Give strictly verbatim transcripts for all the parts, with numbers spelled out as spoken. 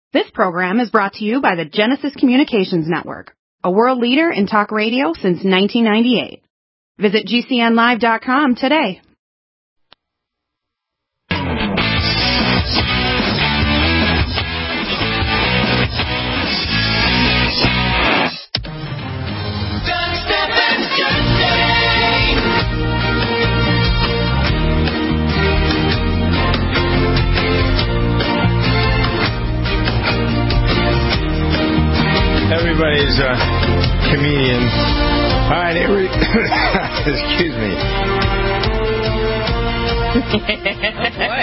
This program is brought to you by the Genesis Communications Network, a world leader in talk radio since nineteen ninety-eight. Visit G C N live dot com today. Everybody's a comedian. All right, every, excuse me. Oh, boy.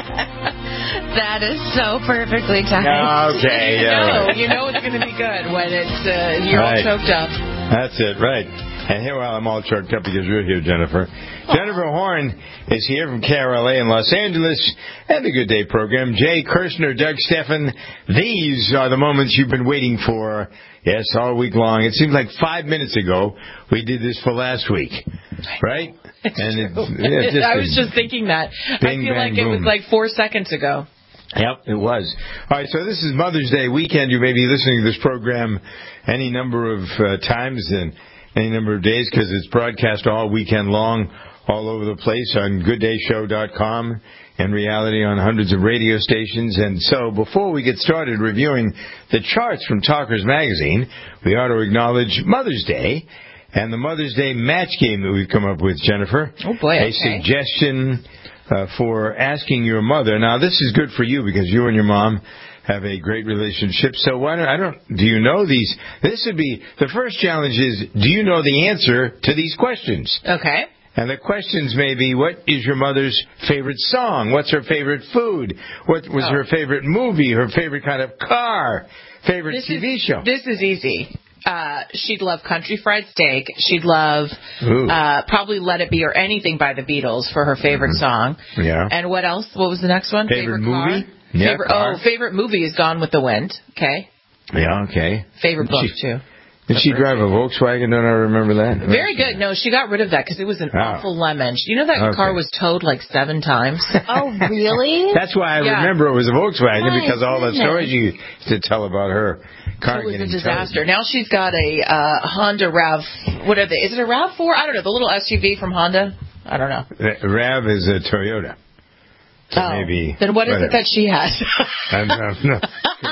That is so perfectly timed. Okay, yeah. You know, you know it's going to be good when it's uh, you're right. all choked up. That's it, right. And here, well, I'm all choked up because you're here, Jennifer. Oh. Jennifer Horn is here from K R L A in Los Angeles and the Good Day program. Jay Kirshner, Doug Stephan, these are the moments you've been waiting for, yes, all week long. It seems like five minutes ago we did this for last week, right? And it, yeah, just I was just thinking that. Bing, I feel bang, like it boom. was like four seconds ago. Yep, it was. All right, so this is Mother's Day weekend. You may be listening to this program any number of uh, times and any number of days because it's broadcast all weekend long, all over the place on good day show dot com and reality on hundreds of radio stations. And so before we get started reviewing the charts from Talkers Magazine, we ought to acknowledge Mother's Day and the Mother's Day match game that we've come up with, Jennifer. Oh, boy, okay. A suggestion uh, for asking your mother. Now, this is good for you because you and your mom have a great relationship. So why don't, I don't, do you know these? This would be, the first challenge is, do you know the answer to these questions? Okay. And the questions may be, what is your mother's favorite song? What's her favorite food? What was oh. her favorite movie? Her favorite kind of car? Favorite this T V is, show? This is easy. Uh, she'd love Country Fried Steak. She'd love uh, probably Let It Be or Anything by the Beatles for her favorite mm-hmm. song. Yeah. And what else? What was the next one? Favorite, favorite movie? car? Yeah, favorite, car. Oh, favorite movie is Gone with the Wind. Okay. Yeah, okay. Favorite book, she, too. Did she drive a Volkswagen? Don't I remember that? Very good. No, she got rid of that because it was an oh. awful lemon. You know that okay. car was towed like seven times? Oh, really? That's why I yeah. remember it was a Volkswagen My because all the goodness. stories you used to tell about her car it was getting a disaster. towed. Now she's got a uh, Honda RAV. What are they? Is it a RAV four? I don't know. The little S U V from Honda? I don't know. RAV is a Toyota. So oh, maybe then what is whatever. it that she has? I don't know.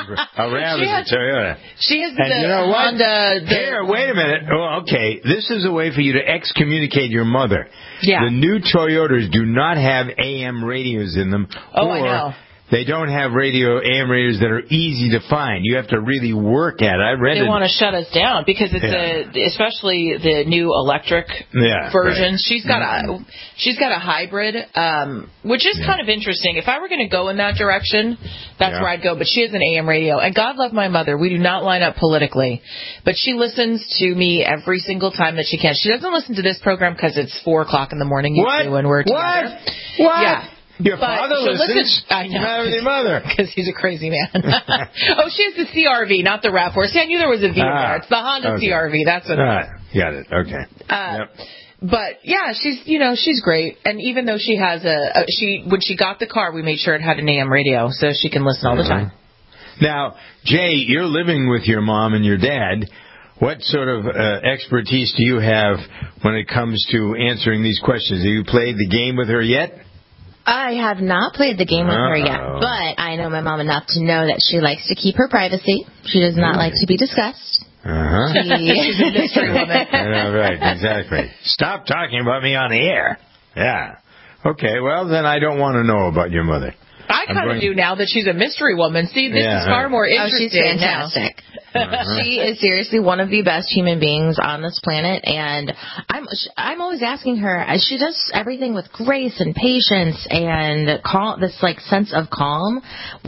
A RAV she is has, a Toyota. She has and the you know what? Honda. The, Here, wait a minute. Oh, okay, this is a way for you to excommunicate your mother. Yeah. The new Toyotas do not have A M radios in them. Oh, or I know. They don't have radio A M radios that are easy to find. You have to really work at it. I read they it. want to shut us down because it's yeah. a, especially the new electric yeah, version. Right. She's got mm-hmm. a, she's got a hybrid, um, which is yeah. kind of interesting. If I were going to go in that direction, that's yeah. where I'd go. But she has an A M radio, and God love my mother. We do not line up politically, but she listens to me every single time that she can. She doesn't listen to this program because it's four o'clock in the morning usually what? when we're What? together. What? Yeah. Your but father listens? Listen, I know. Not with your mother. Because he's a crazy man. Oh, she has the C R V, not the RAV four. See, I knew there was a V in ah, there. It's the Honda okay. C R V. That's what ah, got it. Okay. Uh, yep. But, yeah, she's, you know, she's great. And even though she has a, a, she, when she got the car, we made sure it had an A M radio so she can listen all the time. Now, Jay, you're living with your mom and your dad. What sort of uh, expertise do you have when it comes to answering these questions? Have you played the game with her yet? I have not played the game with Uh-oh. her yet, but I know my mom enough to know that she likes to keep her privacy. She does not like to be discussed. Uh-huh. She, she's a mystery woman. I know, right, exactly. Stop talking about me on the air. Yeah. Okay, well, then I don't want to know about your mother. I kind of do now that she's a mystery woman. See, this yeah, is far right. more interesting. Oh, she's fantastic. Uh-huh. She is seriously one of the best human beings on this planet, and I'm I'm always asking her. She does everything with grace and patience and calm, this like sense of calm,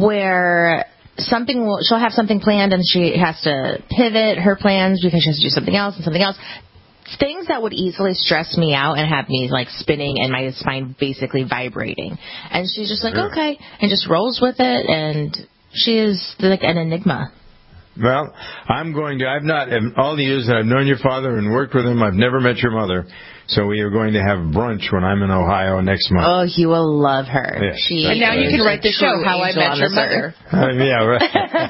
where something will she'll have something planned and she has to pivot her plans because she has to do something else and something else. Things that would easily stress me out and have me like spinning and my spine basically vibrating. And she's just like, sure. okay, and just rolls with it. And she is like an enigma. Well, I'm going to, I've not, in all the years that I've known your father and worked with him, I've never met your mother. So we are going to have brunch when I'm in Ohio next month. Oh, you will love her. Yeah. She And now you can write the show, How I Met Your Mother. Uh, yeah, right.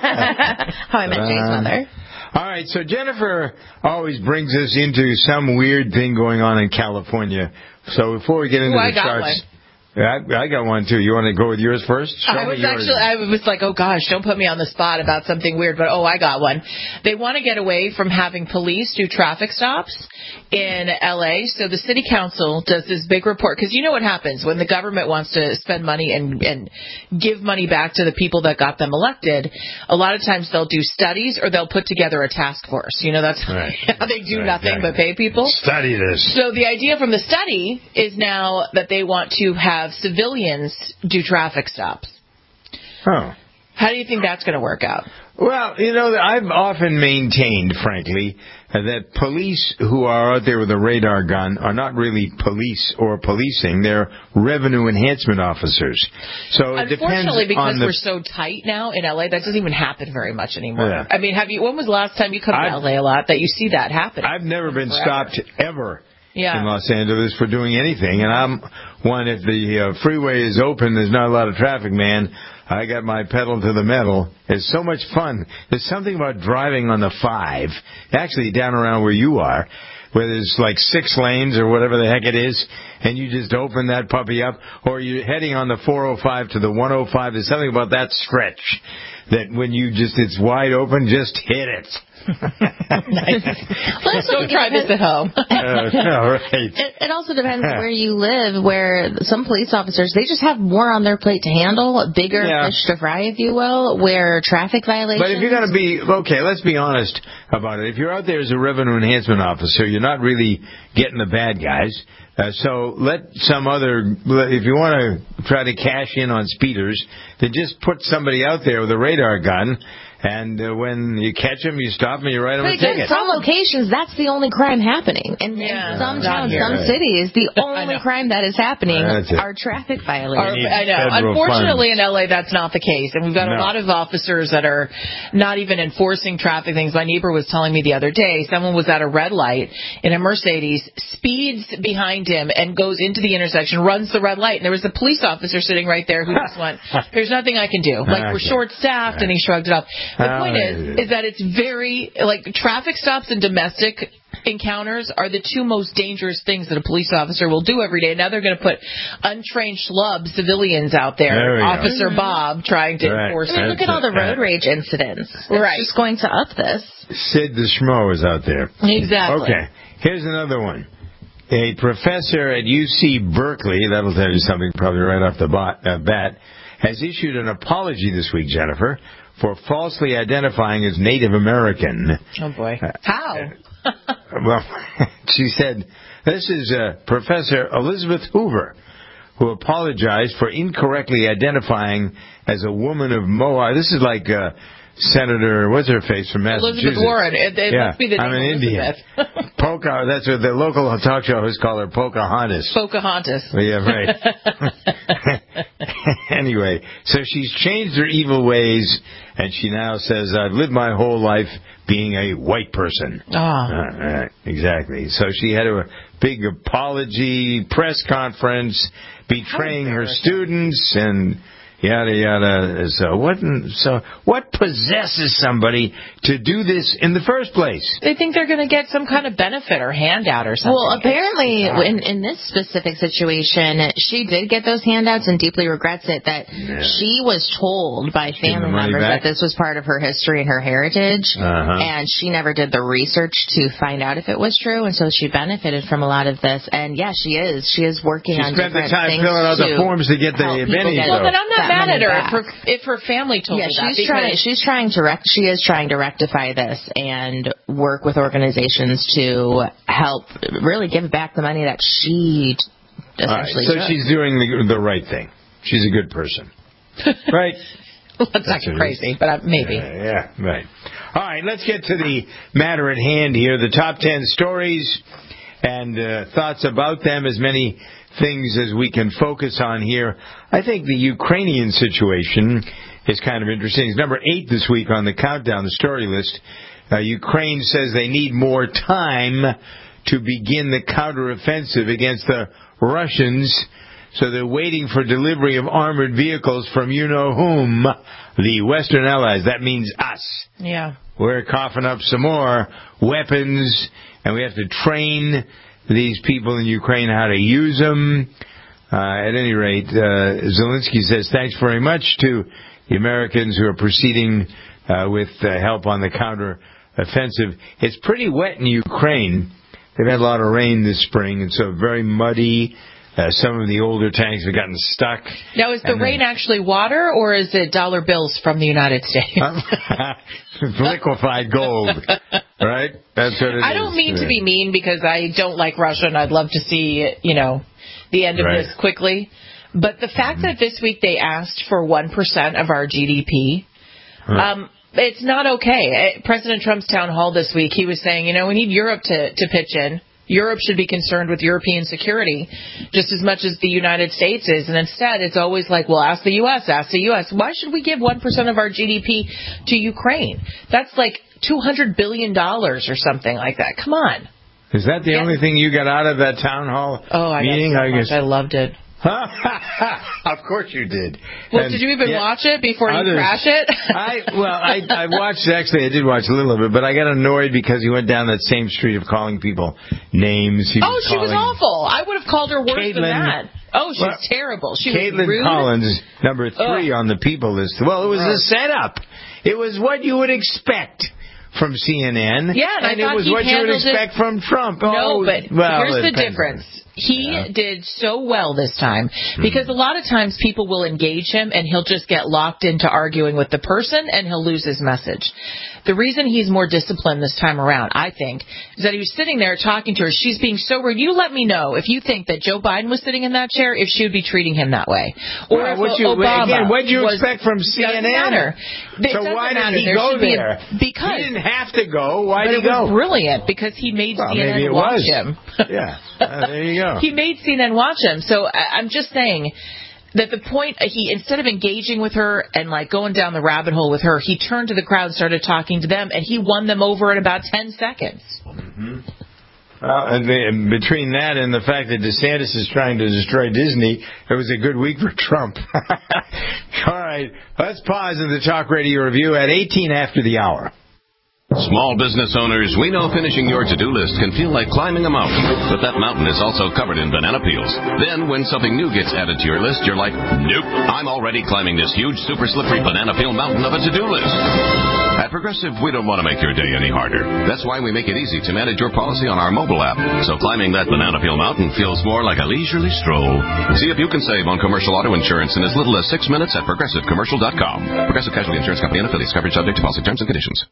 How I Met Jay's Uh, Mother. All right, so Jennifer always brings us into some weird thing going on in California. So before we get into Ooh, the I got charts, one. I, I got one too. You want to go with yours first? Show I me was yours. actually, I was like, oh gosh, don't put me on the spot about something weird, but oh, I got one. They want to get away from having police do traffic stops in L A, so the city council does this big report, because you know what happens when the government wants to spend money and, and give money back to the people that got them elected. A lot of times they'll do studies or they'll put together a task force. You know, that's Right. how they do Right, nothing exactly. but pay people. Study this. So the idea from the study is now that they want to have civilians do traffic stops. Oh. How do you think that's going to work out? Well, you know, I've often maintained, frankly, uh, that police who are out there with a radar gun are not really police or policing. They're revenue enhancement officers. So it depends Unfortunately, because on the... we're so tight now in L A, that doesn't even happen very much anymore. Yeah. I mean, have you? When was the last time you come to I've- L A a lot that you see that happen? I've never been Forever. stopped ever Yeah. in Los Angeles for doing anything. And I'm one, if the uh, freeway is open, there's not a lot of traffic, man, I got my pedal to the metal. It's so much fun. There's something about driving on the five, actually down around where you are, where there's like six lanes or whatever the heck it is, and you just open that puppy up, or you're heading on the four oh five to the one oh five. There's something about that stretch that when you just, it's wide open, just hit it. Nice. Let's don't try this at home. uh, all right. It, it also depends where you live, where some police officers, they just have more on their plate to handle, bigger Yeah. fish to fry, if you will, where traffic violations... But if you're going to be, okay, let's be honest about it. If you're out there as a revenue enhancement officer, you're not really getting the bad guys. Uh, so let some other, if you want to try to cash in on speeders, then just put somebody out there with a radar gun, and uh, when you catch them, you stop them, you write them But a again, ticket. some locations, that's the only crime happening. And Yeah, in some not towns, here. some Right. cities, the I only know. crime that is happening That's it. are traffic Or- violations. need I know. federal Unfortunately, funds. in L A, that's not the case, and we've got a No. lot of officers that are not even enforcing traffic things. My neighbor was telling me the other day, someone was at a red light in a Mercedes, speeds behind him, and goes into the intersection, runs the red light, and there was a police officer sitting right there who just went, "There's nothing I can do. Like, we're Okay. short-staffed," and he shrugged it off. The Oh, point is, yeah. is that it's very like traffic stops and domestic encounters are the two most dangerous things that a police officer will do every day. Now they're going to put untrained schlub civilians out there, There we go. Officer Bob, trying to Right. enforce I mean, it. look at all the road rage incidents. It's Right. just going to up this. Sid the Schmo is out there. Exactly. Okay, here's another one. A professor at U C Berkeley, that'll tell you something probably right off the bat, uh, bat, has issued an apology this week, Jennifer, for falsely identifying as Native American. Oh boy. Uh, How? Well, she said, this is uh, Professor Elizabeth Hoover, who apologized for incorrectly identifying as a woman of Moab. This is like uh, Senator, what's her face from Massachusetts? Elizabeth Warren. It, it yeah, must be the name I'm an Indian. Elizabeth. Poca, that's what the local talk show hosts call her, Pocahontas. Pocahontas. Well, yeah, right. Anyway, so she's changed her evil ways, and she now says, I've lived my whole life being a white person. Ah. Uh, right, exactly. So she had a big apology press conference betraying her students and yada yada. So what? So what possesses somebody to do this in the first place? They think they're going to get some kind of benefit or handout or something. Well, apparently, in, in this specific situation, she did get those handouts and deeply regrets it that Yeah. she was told by Give the family money members back? that this was part of her history and her heritage, Uh-huh. and she never did the research to find out if it was true, and so she benefited from a lot of this. And yeah, she is. She is working She on spent the different time things filling out the to forms to get the help people bennies, get though. well, then I'm not that mad money at her if back. her, if her family told Yeah, her that. she's trying. because- She's trying to rect. She is trying to rectify this and work with organizations to help really give back the money that she All right, essentially so took. she's doing the, the right thing. She's a good person. Right? Well, that's not That's what it crazy, but uh, maybe. Uh, yeah, right. All right, let's get to the matter at hand here. The top ten stories and uh, thoughts about them, as many things as we can focus on here. I think the Ukrainian situation is kind of interesting. It's number eight this week on the countdown, the story list. Uh, Ukraine says they need more time to begin the counteroffensive against the Russians, so they're waiting for delivery of armored vehicles from you-know-whom, the Western allies. That means us. Yeah. We're coughing up some more weapons, and we have to train these people in Ukraine how to use them. Uh, at any rate, uh, Zelensky says thanks very much to the Americans who are proceeding uh, with uh, help on the counter-offensive. It's pretty wet in Ukraine. They've had a lot of rain this spring, and so very muddy. Uh, some of the older tanks have gotten stuck. Now, is the rain then, actually water, or is it dollar bills from the United States? Liquefied gold, right? That's what it I is. don't mean to be mean, because I don't like Russia, and I'd love to see, you know, the end of right. this quickly. But the fact mm-hmm. that this week they asked for one percent of our G D P, huh. um, it's not okay. President Trump's town hall this week, he was saying, you know, we need Europe to, to pitch in. Europe should be concerned with European security just as much as the United States is. And instead, it's always like, well, ask the U S, ask the U S. Why should we give one percent of our G D P to Ukraine? That's like two hundred billion dollars or something like that. Come on. Is that the yeah. only thing you got out of that town hall oh, I meeting? I, guess. I loved it. Of course you did. Well, and, did you even yeah, watch it before others, you crash it? I well, I, I watched. Actually, I did watch a little of it, but I got annoyed because he went down that same street of calling people names. He oh, was she was awful. I would have called her worse Caitlin, than that. Oh, she's well, terrible. She Caitlin was rude. Collins, number three Ugh. on the people list. Well, it was Ugh. a setup. It was what you would expect from C N N. Yeah, and, and I it was he what you would expect it. from Trump. No, oh, but well, here's the difference. He yeah. did so well this time because a lot of times people will engage him and he'll just get locked into arguing with the person and he'll lose his message. The reason he's more disciplined this time around, I think, is that he was sitting there talking to her. She's being so rude. You let me know if you think that Joe Biden was sitting in that chair, if she would be treating him that way. Or well, if what you, Obama again, what did you was, expect from C N N? Doesn't matter. It so doesn't why matter. did he there go there? Be a, because he didn't have to go. Why but did he it go? was brilliant because he made well, C N N maybe it watch was. him. Yeah, uh, there you go. He made C N N watch him. So I, I'm just saying that the point, he instead of engaging with her and like going down the rabbit hole with her, he turned to the crowd and started talking to them, and he won them over in about ten seconds. Mm-hmm. Well, and, the, and between that and the fact that DeSantis is trying to destroy Disney, it was a good week for Trump. All right, let's pause in the Talk Radio Review at eighteen after the hour. Small business owners, we know finishing your to-do list can feel like climbing a mountain, but that mountain is also covered in banana peels. Then, when something new gets added to your list, you're like, nope, I'm already climbing this huge, super slippery banana peel mountain of a to-do list. At Progressive, we don't want to make your day any harder. That's why we make it easy to manage your policy on our mobile app, so climbing that banana peel mountain feels more like a leisurely stroll. See if you can save on commercial auto insurance in as little as six minutes at Progressive Commercial dot com. Progressive Casualty Insurance Company and affiliates. Coverage subject to policy terms and conditions.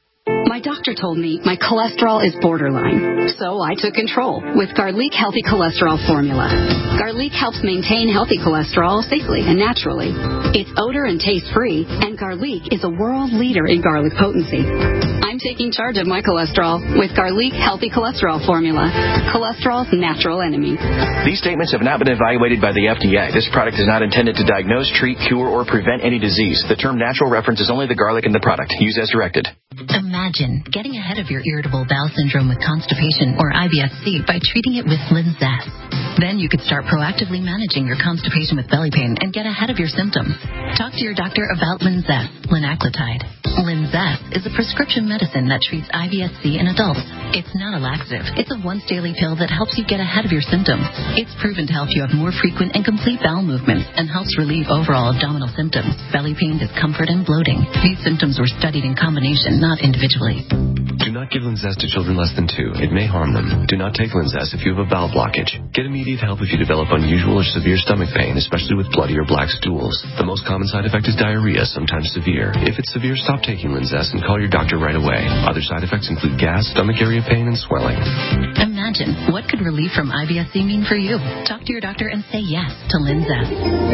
My doctor told me my cholesterol is borderline, so I took control with Garlic Healthy Cholesterol Formula. Garlic helps maintain healthy cholesterol safely and naturally. It's odor and taste-free, and Garlic is a world leader in garlic potency. I'm taking charge of my cholesterol with Garlic Healthy Cholesterol Formula, cholesterol's natural enemy. These statements have not been evaluated by the F D A. This product is not intended to diagnose, treat, cure, or prevent any disease. The term natural references only the garlic in the product. Use as directed. Imagine getting ahead of your irritable bowel syndrome with constipation or I B S C by treating it with Linzess. Then you could start proactively managing your constipation with belly pain and get ahead of your symptoms. Talk to your doctor about Linzess, linaclotide. Linzess is a prescription medicine that treats I B S C in adults. It's not a laxative. It's a once-daily pill that helps you get ahead of your symptoms. It's proven to help you have more frequent and complete bowel movements and helps relieve overall abdominal symptoms, belly pain, discomfort, and bloating. These symptoms were studied in combination, not individually. Do not give Linzess to children less than two. It may harm them. Do not take Linzess if you have a bowel blockage. Get immediate help if you develop unusual or severe stomach pain, especially with bloody or black stools. The most common side effect is diarrhea, sometimes severe. If it's severe, stop taking Linzess and call your doctor right away. Other side effects include gas, stomach area pain, and swelling. Imagine, what could relief from I B S C mean for you? Talk to your doctor and say yes to Linzess.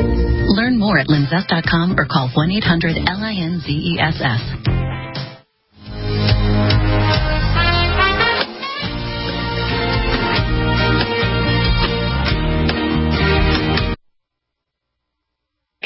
Learn more at linzess dot com or call one eight hundred L I N Z E S S.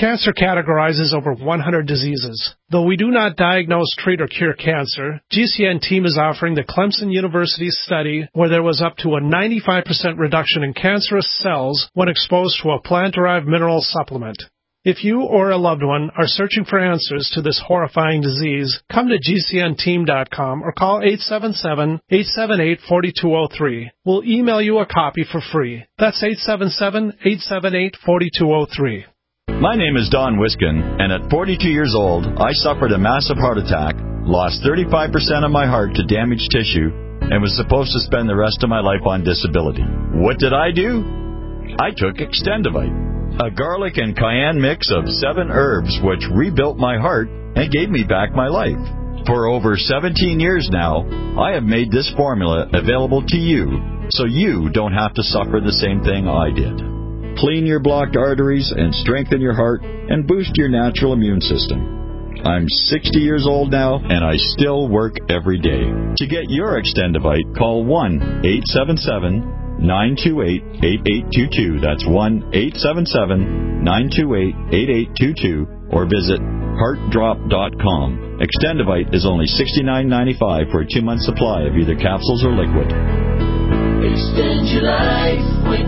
Cancer categorizes over one hundred diseases. Though we do not diagnose, treat, or cure cancer, G C N team is offering the Clemson University study where there was up to a ninety-five percent reduction in cancerous cells when exposed to a plant-derived mineral supplement. If you or a loved one are searching for answers to this horrifying disease, come to G C N team dot com or call eight seven seven, eight seven eight, four two zero three. We'll email you a copy for free. That's eight seven seven, eight seven eight, four two zero three. My name is Don Wiskin, and at forty-two years old, I suffered a massive heart attack, lost thirty-five percent of my heart to damaged tissue, and was supposed to spend the rest of my life on disability. What did I do? I took Extendivite, a garlic and cayenne mix of seven herbs which rebuilt my heart and gave me back my life. For over seventeen years now, I have made this formula available to you so you don't have to suffer the same thing I did. Clean your blocked arteries and strengthen your heart and boost your natural immune system. I'm sixty years old now and I still work every day. To get your Extendivite, call one eight seven seven, nine two eight, eight eight two two. That's one eight seven seven, nine two eight, eight eight two two or visit heart drop dot com. Extendivite is only sixty-nine ninety-five for a two-month supply of either capsules or liquid. Extend your life with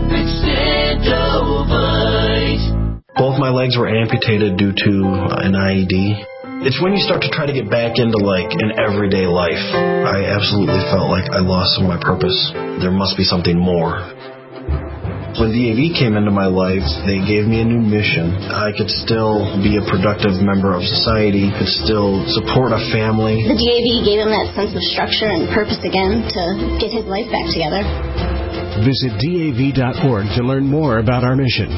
Extendivite. Both my legs were amputated due to an I E D. It's when you start to try to get back into, like, an everyday life. I absolutely felt like I lost some of my purpose. There must be something more. When D A V came into my life, they gave me a new mission. I could still be a productive member of society, could still support a family. The D A V gave him that sense of structure and purpose again to get his life back together. Visit D A V dot org to learn more about our mission.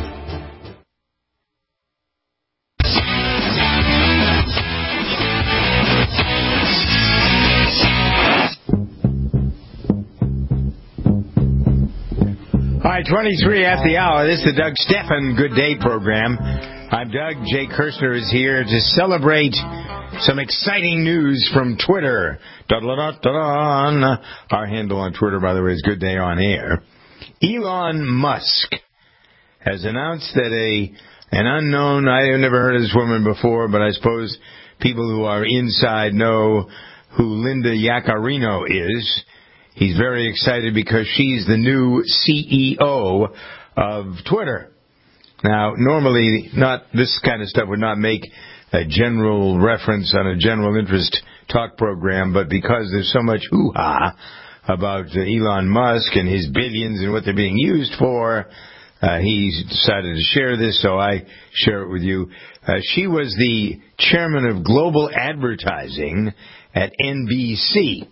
All right, twenty-three at the hour. This is the Doug Stephan Good Day program. I'm Doug. Jay Kirshner is here to celebrate some exciting news from Twitter. Da-da-da-da-da. Our handle on Twitter, by the way, is Good Day on Air. Elon Musk has announced that a an unknown, I have never heard of this woman before, but I suppose people who are inside know who Linda Yaccarino is. He's very excited because she's the new C E O of Twitter. Now, normally, not this kind of stuff would not make a general reference on a general interest talk program, but because there's so much hoo-ha about Elon Musk and his billions and what they're being used for, uh, he decided to share this, so I share it with you. Uh, she was the chairman of global advertising at N B C.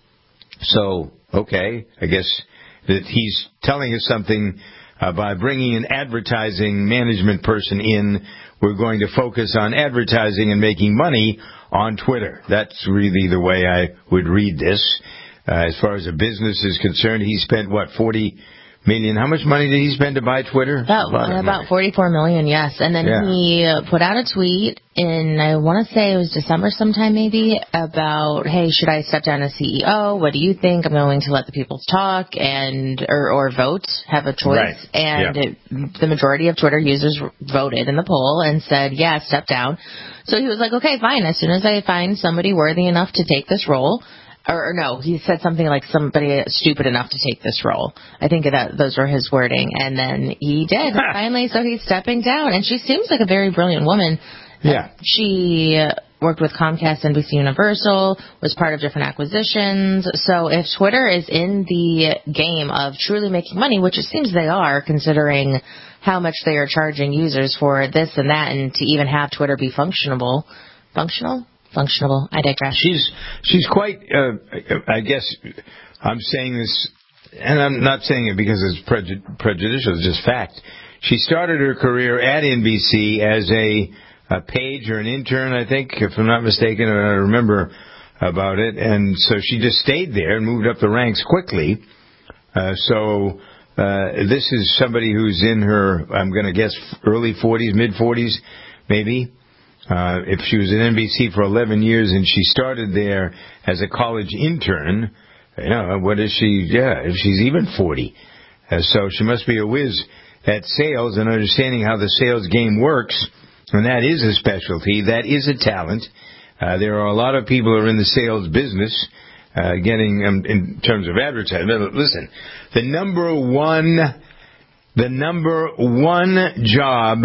So, okay, I guess that he's telling us something uh, by bringing an advertising management person in. We're going to focus on advertising and making money on Twitter. That's really the way I would read this. Uh, as far as a business is concerned, he spent, what, forty million? How much money did he spend to buy Twitter? About, about forty-four million, yes. And then yeah. he put out a tweet in, I want to say it was December sometime maybe, about, hey, should I step down as C E O? What do you think? I'm going to let the people talk and or, or vote, have a choice. Right. And yeah. it, the majority of Twitter users voted in the poll and said, yeah, step down. So he was like, okay, fine. As soon as I find somebody worthy enough to take this role, Or, or no, he said something like somebody stupid enough to take this role. I think that those were his wording. And then he did, finally, so he's stepping down. And she seems like a very brilliant woman. Yeah. She worked with Comcast, N B C Universal, was part of different acquisitions. So if Twitter is in the game of truly making money, which it seems they are, considering how much they are charging users for this and that, and to even have Twitter be functionable, functional? Functionable. I digress. She's she's quite. Uh, I guess I'm saying this, and I'm not saying it because it's prejud- prejudicial. It's just fact. She started her career at N B C as a, a page or an intern, I think, if I'm not mistaken. And I remember about it, and so she just stayed there and moved up the ranks quickly. Uh, so uh, this is somebody who's in her, I'm going to guess, early forties, mid forties, maybe. Uh, if she was at N B C for eleven years and she started there as a college intern, you know, what is she? Yeah, if she's even forty. Uh, so she must be a whiz at sales and understanding how the sales game works. and that is a specialty. That is a talent. Uh, there are a lot of people who are in the sales business, uh, getting, um, in terms of advertising. Listen, the number one, the number one job,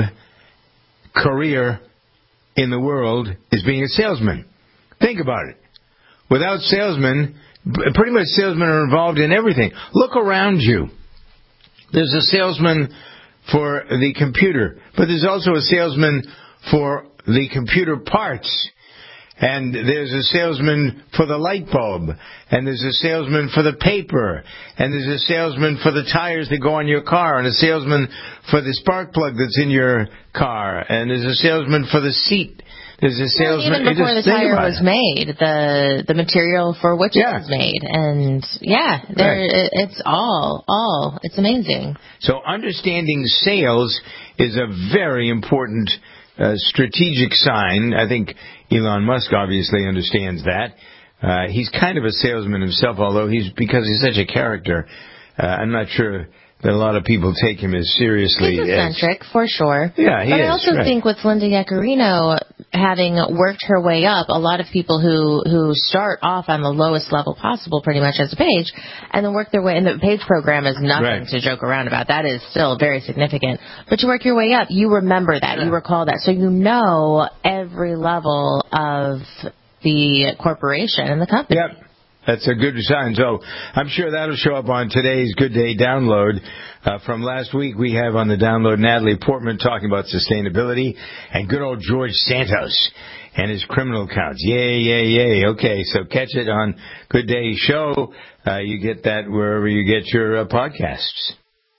career in the world is being a salesman. Think about it. Without salesmen, pretty much salesmen are involved in everything. Look around you. There's a salesman for the computer, but there's also a salesman for the computer parts. And there's a salesman for the light bulb, and there's a salesman for the paper, and there's a salesman for the tires that go on your car, and a salesman for the spark plug that's in your car, and there's a salesman for the seat. There's a salesman. Well, even before the tire was it. made, the the material for which yeah. it was made, and yeah, there right. it's all all it's amazing. So understanding sales is a very important uh, strategic sign. I think Elon Musk obviously understands that. Uh, he's kind of a salesman himself, although he's because he's such a character. Uh, I'm not sure that a lot of people take him as seriously. He's eccentric, as, for sure. Yeah, he but is. I also right. think with Linda Yaccarino having worked her way up, a lot of people who, who start off on the lowest level possible pretty much as a page, and then work their way, and the page program is nothing right. to joke around about. That is still very significant. But you work your way up, you remember that, yeah. you recall that, so you know every level of the corporation and the company. Yep. That's a good sign. So I'm sure that'll show up on today's Good Day download. Uh, from last week, we have on the download Natalie Portman talking about sustainability and good old George Santos and his criminal counts. Yay, yay, yay. Okay, so catch it on Good Day Show. Uh, you get that wherever you get your uh, podcasts.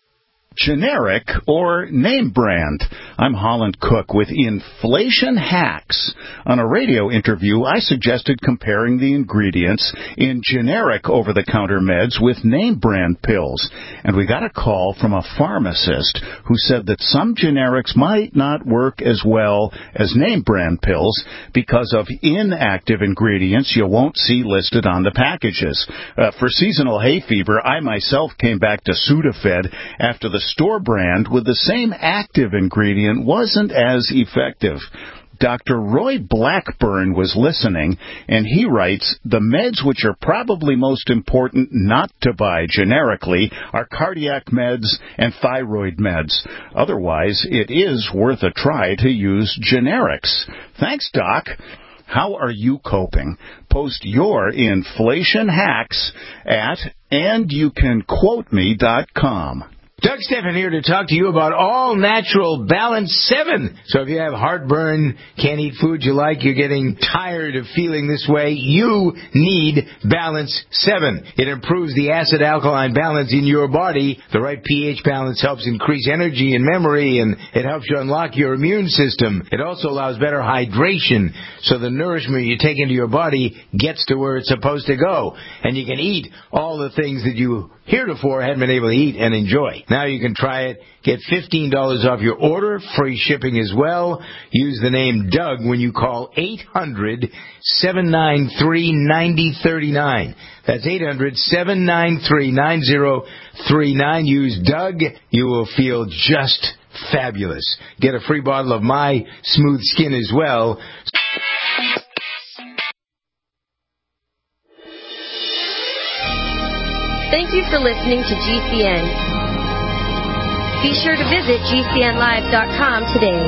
Generic or name brand? I'm Holland Cook with Inflation Hacks. On a radio interview, I suggested comparing the ingredients in generic over-the-counter meds with name brand pills. And we got a call from a pharmacist who said that some generics might not work as well as name brand pills because of inactive ingredients you won't see listed on the packages. Uh, for seasonal hay fever, I myself came back to Sudafed after the store brand with the same active ingredient wasn't as effective. Doctor Roy Blackburn was listening, and he writes, the meds which are probably most important not to buy generically are cardiac meds and thyroid meds. Otherwise, it is worth a try to use generics. Thanks, Doc. How are you coping? Post your inflation hacks at and you can quote me dot com. Doug Stephan here to talk to you about All Natural Balance seven. So if you have heartburn, can't eat food you like, you're getting tired of feeling this way, you need Balance seven. It improves the acid-alkaline balance in your body. The right pH balance helps increase energy and memory, and it helps you unlock your immune system. It also allows better hydration, so the nourishment you take into your body gets to where it's supposed to go. And you can eat all the things that you heretofore hadn't been able to eat and enjoy. Now you can try it. Get fifteen dollars off your order, free shipping as well. Use the name Doug when you call eight hundred, seven nine three, nine zero three nine. That's eight hundred, seven nine three, nine zero three nine. Use Doug. You will feel just fabulous. Get a free bottle of My Smooth Skin as well. Thank you for listening to G C N. Be sure to visit G C N live dot com today.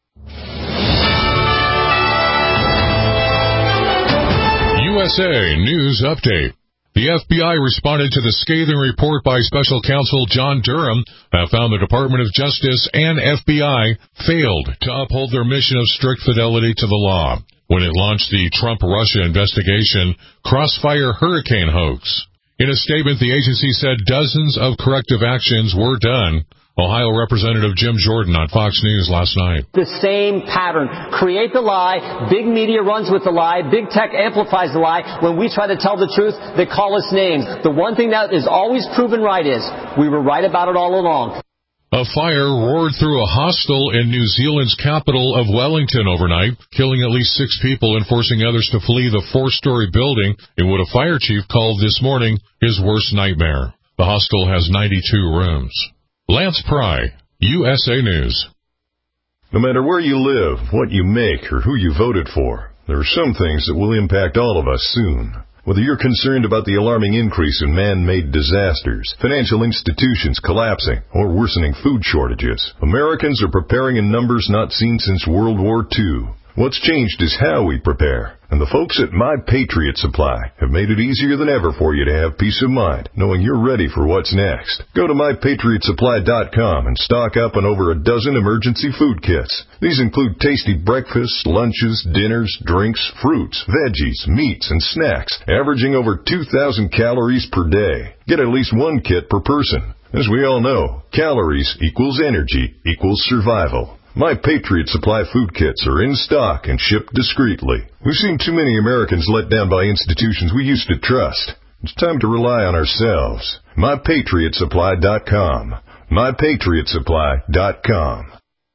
U S A News Update. The F B I responded to the scathing report by Special Counsel John Durham that found the Department of Justice and F B I failed to uphold their mission of strict fidelity to the law when it launched the Trump-Russia investigation Crossfire Hurricane hoax. In a statement, the agency said dozens of corrective actions were done. Ohio Representative Jim Jordan on Fox News last night. The same pattern. Create the lie. Big media runs with the lie. Big tech amplifies the lie. When we try to tell the truth, they call us names. The one thing that is always proven right is we were right about it all along. A fire roared through a hostel in New Zealand's capital of Wellington overnight, killing at least six people and forcing others to flee the four-story building in what a fire chief called this morning his worst nightmare. The hostel has ninety-two rooms. Lance Pry, U S A News. No matter where you live, what you make, or who you voted for, there are some things that will impact all of us soon. Whether you're concerned about the alarming increase in man-made disasters, financial institutions collapsing, or worsening food shortages, Americans are preparing in numbers not seen since World War Two. What's changed is how we prepare. And the folks at My Patriot Supply have made it easier than ever for you to have peace of mind, knowing you're ready for what's next. Go to my patriot supply dot com and stock up on over a dozen emergency food kits. These include tasty breakfasts, lunches, dinners, drinks, fruits, veggies, meats, and snacks, averaging over two thousand calories per day. Get at least one kit per person. As we all know, calories equals energy equals survival. My Patriot Supply food kits are in stock and shipped discreetly. We've seen too many Americans let down by institutions we used to trust. It's time to rely on ourselves. my patriot supply dot com. my patriot supply dot com.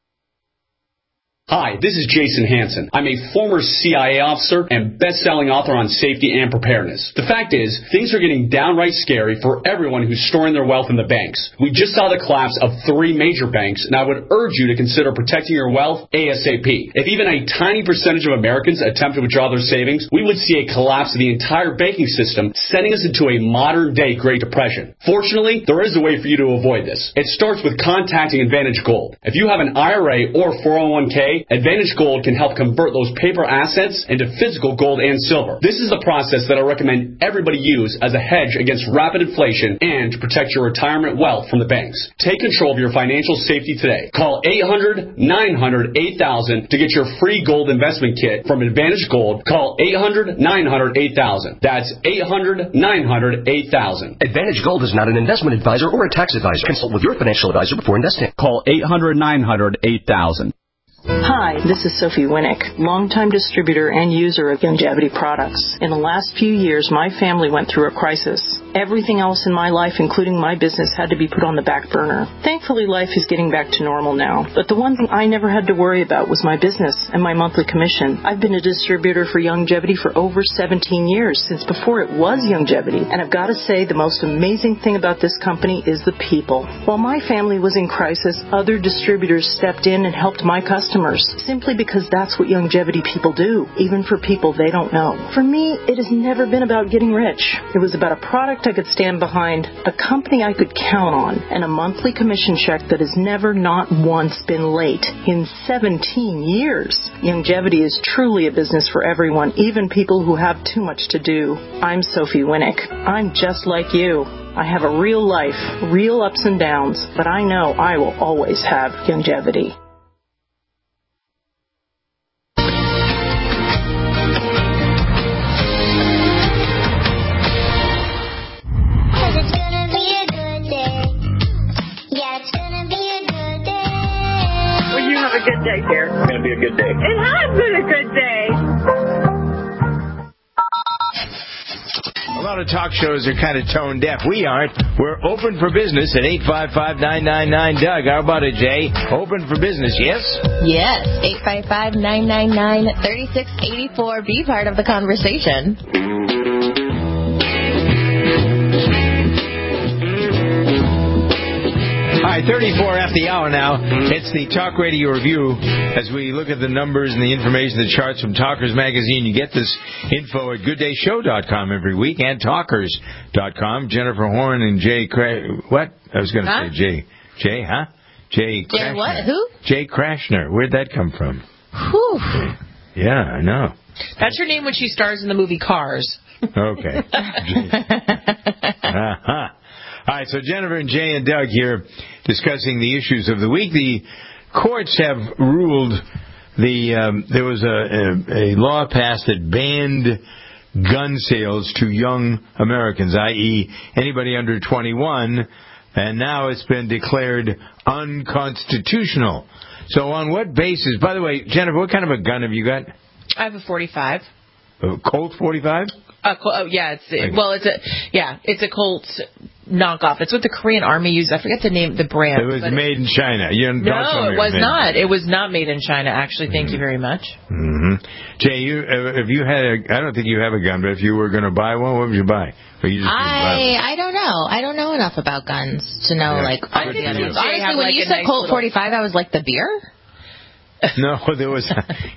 Hi, this is Jason Hansen. I'm a former C I A officer and best-selling author on safety and preparedness. The fact is, things are getting downright scary for everyone who's storing their wealth in the banks. We just saw the collapse of three major banks, and I would urge you to consider protecting your wealth ASAP. If even a tiny percentage of Americans attempt to withdraw their savings, we would see a collapse of the entire banking system, sending us into a modern-day Great Depression. Fortunately, there is a way for you to avoid this. It starts with contacting Advantage Gold. If you have an I R A or four oh one k, Advantage Gold can help convert those paper assets into physical gold and silver. This is the process that I recommend everybody use as a hedge against rapid inflation and to protect your retirement wealth from the banks. Take control of your financial safety today. Call eight hundred, nine hundred, eight thousand to get your free gold investment kit from Advantage Gold. Call eight hundred, nine hundred, eight thousand. That's eight hundred, nine hundred, eight thousand. Advantage Gold is not an investment advisor or a tax advisor. Consult with your financial advisor before investing. Call eight hundred, nine hundred, eight thousand. Hi, this is Sophie Winnick, longtime distributor and user of Youngevity products. In the last few years, my family went through a crisis. Everything else in my life, including my business, had to be put on the back burner. Thankfully, life is getting back to normal now. But the one thing I never had to worry about was my business and my monthly commission. I've been a distributor for Youngevity for over seventeen years, since before it was Youngevity. And I've got to say, the most amazing thing about this company is the people. While my family was in crisis, other distributors stepped in and helped my customers, simply because that's what Youngevity people do, even for people they don't know. For me, it has never been about getting rich. It was about a product I could stand behind, a company I could count on, and a monthly commission check that has never not once been late in seventeen years. Youngevity is truly a business for everyone, even people who have too much to do. I'm Sophie Winnick. I'm just like you. I have a real life, real ups and downs, but I know I will always have Youngevity. Good day, dear. It's going to be a good day. It has been a good day. A lot of talk shows are kind of tone deaf. We aren't. We're open for business at eight five five, nine nine nine, Doug. How about it, Jay? Open for business, yes? Yes. eight five five, nine nine nine, three six eight four. Be part of the conversation. All right, thirty-four after the hour now. It's the Talk Radio Review. As we look at the numbers and the information, the charts from Talkers Magazine, you get this info at good day show dot com every week and talkers dot com. Jennifer Horn and Jay Cra- what? I was going to huh? say Jay. Jay, huh? Jay Jay Krashner. what? Who? Jay Krashner. Where'd that come from? Whew. Yeah, I know. That's her name when she stars in the movie Cars. Okay. uh-huh. All right, so Jennifer and Jay and Doug here discussing the issues of the week. The courts have ruled the um, there was a, a, a law passed that banned gun sales to young Americans, that is anybody under twenty-one, and now it's been declared unconstitutional. So on what basis? By the way, Jennifer, what kind of a gun have you got? I have a forty-five. A Colt forty-five? Uh, oh, yeah, it's it, well, it's a yeah, it's a Colt knockoff. It's what the Korean Army used. I forget the name, the brand. It was made in China. You no, it was not. It was not made in China. Actually, thank mm-hmm. you very much. Mm-hmm. Jay, you if you had a, I don't think you have a gun, but if you were going to buy one, what would you buy? Or you just I I don't know. I don't know enough about guns to know yeah. like all the others. Honestly, when like you said Colt forty-five, I was like the beer. No, there was.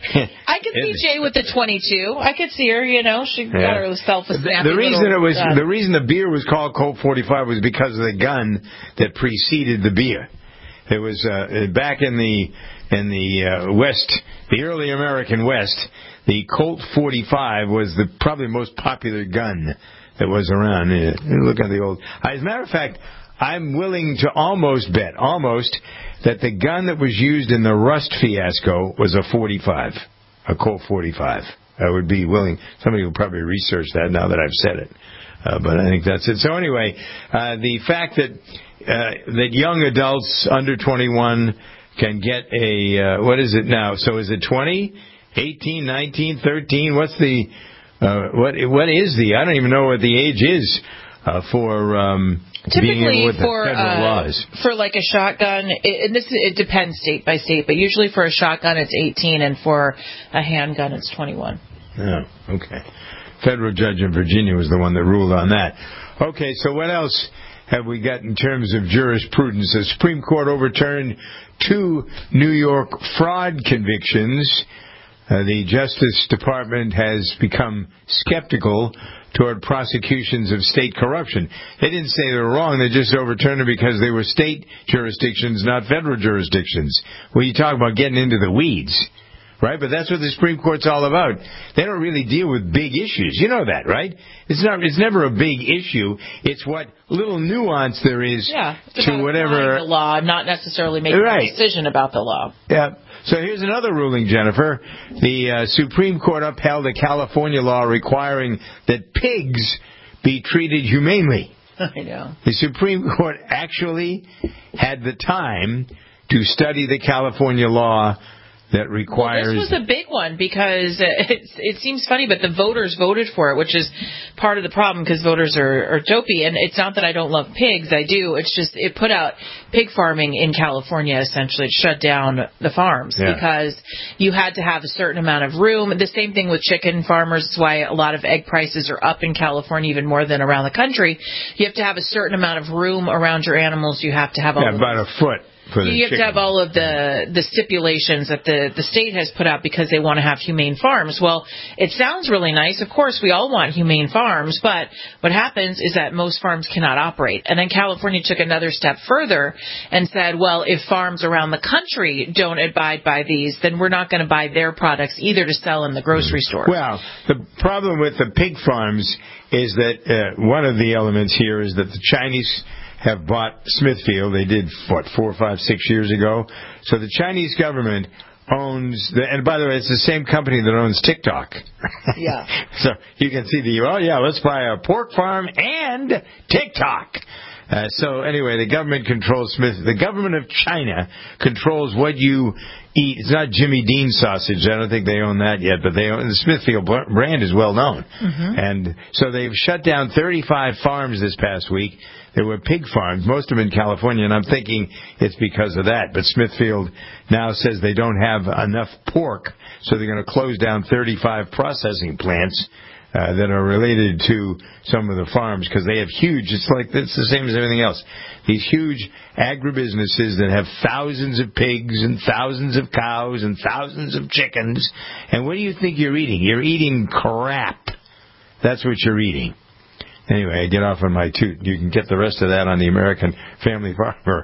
I could see Jay with the twenty-two. I could see her. You know, she Yeah. got herself a snappy The reason little it was gun. the reason the beer was called Colt forty-five was because of the gun that preceded the beer. It was uh, back in the in the uh, West, the early American West. The Colt forty-five was the probably most popular gun that was around. Yeah, look at the old. As a matter of fact, I'm willing to almost bet, almost, that the gun that was used in the Rust fiasco was a forty-five, a Colt forty-five. I would be willing. Somebody will probably research that now that I've said it. Uh, but I think that's it. So anyway, uh, the fact that uh, that young adults under twenty-one can get a, uh, what is it now? So is it twenty, eighteen, nineteen, thirteen? What's the, uh, what what is the, I don't even know what the age is uh, for um, being Typically in with the for federal uh, laws. for like a shotgun, it, and this it depends state by state, but usually for a shotgun it's eighteen, and for a handgun it's twenty-one. Oh, okay. Federal judge in Virginia was the one that ruled on that. Okay, so what else have we got in terms of jurisprudence? The Supreme Court overturned two New York fraud convictions. Uh, the Justice Department has become skeptical toward prosecutions of state corruption. They didn't say they were wrong. They just overturned it because they were state jurisdictions, not federal jurisdictions. Well, you talk about getting into the weeds. Right, but that's what the Supreme Court's all about. They don't really deal with big issues. You know that, right? It's not. It's never a big issue. It's what little nuance there is yeah, to whatever the law, not necessarily making right. a decision about the law. Yeah. So here's another ruling, Jennifer. The uh, Supreme Court upheld a California law requiring that pigs be treated humanely. I know. The Supreme Court actually had the time to study the California law that requires... Well, this was a big one because it, it seems funny, but the voters voted for it, which is part of the problem because voters are, are dopey. And it's not that I don't love pigs. I do. It's just it put out pig farming in California, essentially. It shut down the farms yeah. because you had to have a certain amount of room. The same thing with chicken farmers. That's why a lot of egg prices are up in California, even more than around the country. You have to have a certain amount of room around your animals. You have to have all yeah, about a foot. For the you have chicken. to have all of the, the stipulations that the, the state has put out because they want to have humane farms. Well, it sounds really nice. Of course, we all want humane farms, but what happens is that most farms cannot operate. And then California took another step further and said, well, if farms around the country don't abide by these, then we're not going to buy their products either to sell in the grocery store. Well, the problem with the pig farms is that uh, one of the elements here is that the Chinese have bought Smithfield. They did, what, four, five, six years ago? So the Chinese government owns, the, and by the way, it's the same company that owns TikTok. Yeah. So you can see the, oh yeah, let's buy a pork farm and TikTok. Uh, so anyway, the government controls Smith. The government of China controls what you eat. It's not Jimmy Dean sausage. I don't think they own that yet, but they own the Smithfield brand is well known. Mm-hmm. And so they've shut down thirty-five farms this past week. There were pig farms, most of them in California, and I'm thinking it's because of that. But Smithfield now says they don't have enough pork, so they're going to close down thirty-five processing plants uh, that are related to some of the farms because they have huge, it's like, it's the same as everything else. These huge agribusinesses that have thousands of pigs and thousands of cows and thousands of chickens. And what do you think you're eating? You're eating crap. That's what you're eating. Anyway, I get off on my toot. You can get the rest of that on the American Family Farmer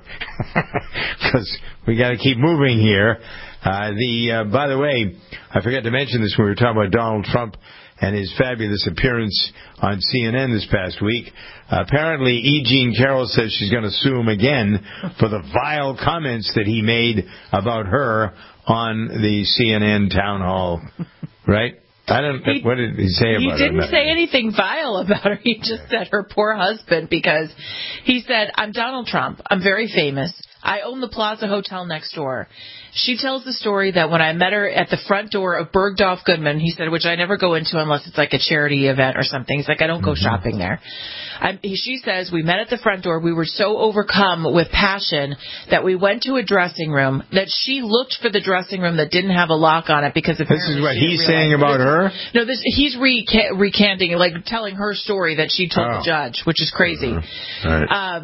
because we got to keep moving here. Uh, the uh, by the way, I forgot to mention this when we were talking about Donald Trump and his fabulous appearance on C N N this past week. Uh, apparently, E. Jean Carroll says she's going to sue him again for the vile comments that he made about her on the C N N town hall. Right? I don't. He, what did he say about her? He didn't say anything vile about her. He just said her poor husband because he said, I'm Donald Trump. I'm very famous. I own the Plaza Hotel next door. She tells the story that when I met her at the front door of Bergdorf Goodman, he said, which I never go into unless it's like a charity event or something. He's like, I don't go mm-hmm. shopping there. I, he, she says, we met at the front door. We were so overcome with passion that we went to a dressing room, that she looked for the dressing room that didn't have a lock on it because apparently this is what she he's saying about this, her? No, this he's reca- recanting, like telling her story that she told oh. the judge, which is crazy. Mm-hmm. Right. Um,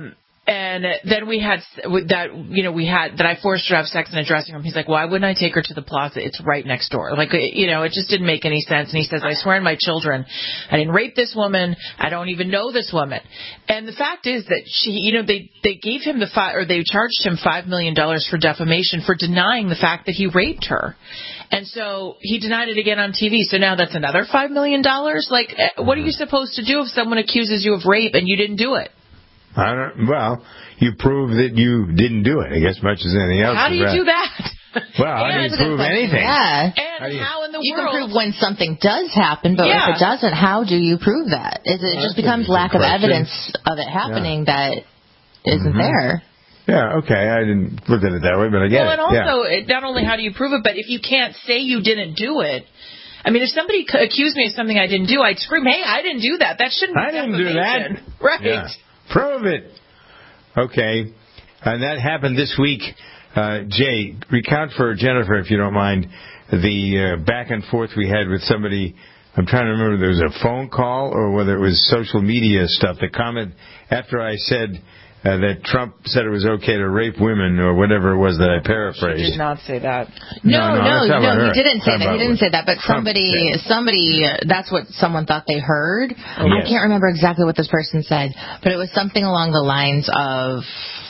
And then we had that, you know, we had that I forced her to have sex in a dressing room. He's like, why wouldn't I take her to the plaza? It's right next door. Like, you know, it just didn't make any sense. And he says, I swear on my children, I didn't rape this woman. I don't even know this woman. And the fact is that she, you know, they, they gave him the five, or they charged him five million dollars for defamation for denying the fact that he raped her. And so he denied it again on T V. So now that's another five million dollars. Like, what are you supposed to do if someone accuses you of rape and you didn't do it? I don't, well, you prove that you didn't do it, I guess, much as anything else. How do you right. do that? Well, how do you prove anything? Yeah. And how, you, how in the you world? can prove when something does happen, but yeah. if it doesn't, how do you prove that? Is it, it just becomes lack of evidence of it happening yeah. that isn't mm-hmm. there. Yeah, okay. I didn't look at it that way, but I get well, it. Well, and also, yeah. not only how do you prove it, but if you can't say you didn't do it, I mean, if somebody accused me of something I didn't do, I'd scream, hey, I didn't do that. That shouldn't be I didn't do that. Right. Yeah. Prove it. Okay. And that happened this week. Uh, Jay, recount for Jennifer, if you don't mind, the uh, back and forth we had with somebody. I'm trying to remember if there was a phone call or whether it was social media stuff. The comment after I said uh, that Trump said it was okay to rape women or whatever it was that I paraphrased. She did not say that. No, no, no, no, no he didn't say that. He didn't say that. But Trump somebody, said. somebody, uh, that's what someone thought they heard. Yes. I can't remember exactly what this person said, but it was something along the lines of,